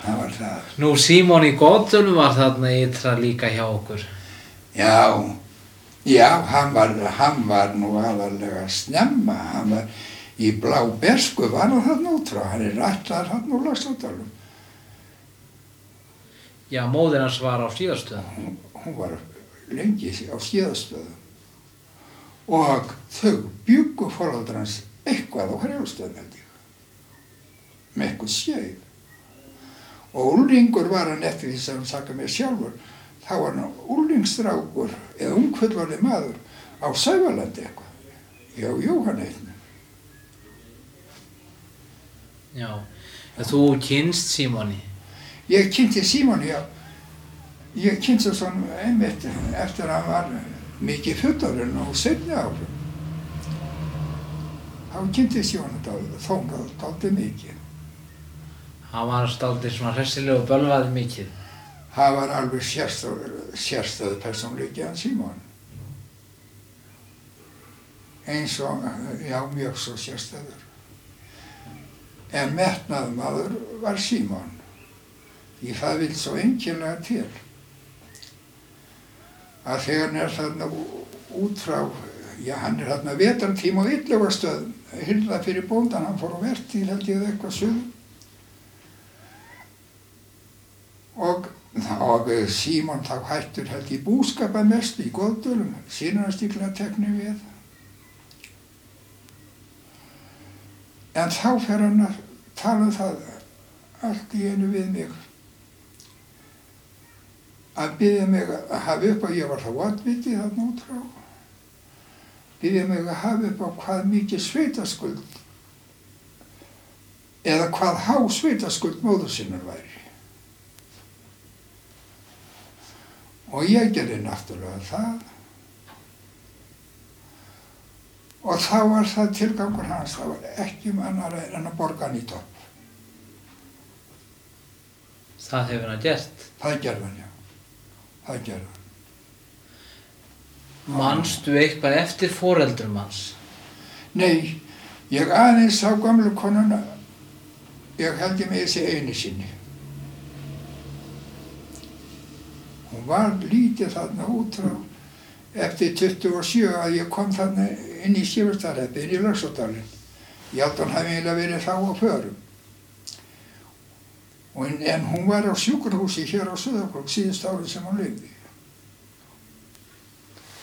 Það var það. Nú Símon í Goðdölum var þarna ytra líka hjá okkur. Já, hann var nú aðalega snemma, hann var í Blábersku var hann þarna út frá, hann ætlaður þarna úr Laxárdalum. Já, móðir hans var á Skíðastöðum. Hún var lengi á Skíðastöðum og þau bjuggu foreldrar hans eitthvað á Herjólfsstöðum held ég, með eitthvað skeið. Og úlingur var hann eftir því sem hann sagði mér sjálfur, þá var hann úlingsstrákur eða ungfullorðinn maður á Sævalandi eitthvað, hjá Jóhanni einnig. Já, þú kynst Símoni? Ég kynnti Símoni, já. Ég kynnti svona einmitt eftir að hann var mikið fullorðinn og seinni árum. Þá kynnti Símoni dálítið mikið. Hann var dálítið svona hressilegur og bölvaði mikið. Það var alveg sérstæður persónuleiki hann Símon. Eins og, já, mjög svo sérstæður. En metnaðarmaður var Símon. Því það vill svo einkennilega til. Að þegar hann þarna út frá, já, hann þarna vetrartíma á Illugastöðum, hylda fyrir bóndan, hann fór á vertíð held ég eitthvað suður. Og Símon þá hættur held ég búskapa mest í Goðdölum, synir hans líklega teknir við. En þá fer hann að tala það allt í einu við mig. Að biðja mig að hafa upp á, ég var þá oddviti þarna út frá, biðja mig að hafa upp á hvað mikið sveitaskuld eða hvað há sveitaskuld móður sinnar væri. Og ég gerði náttúrulega það. Og þá var það tilgangur hans, það var ekki annar en að borga hann í topp. Það hefur hann gert? Það gerði hann, já. Það gerði hann. Manstu eitthvað eftir foreldrum hans? Nei, ég aðeins sá gömlu konuna, ég held ég með þessi einu sinni. Hún var lítið þarna út frá eftir 27 að ég kom þarna inn í Skífustaðahreppi, inn í Laxárdalinn. Ég held hann hafi eiginlega verið þá á förum. En hún var á sjúkrahúsi hér á Sauðárkrók síðust árið sem hún lifði.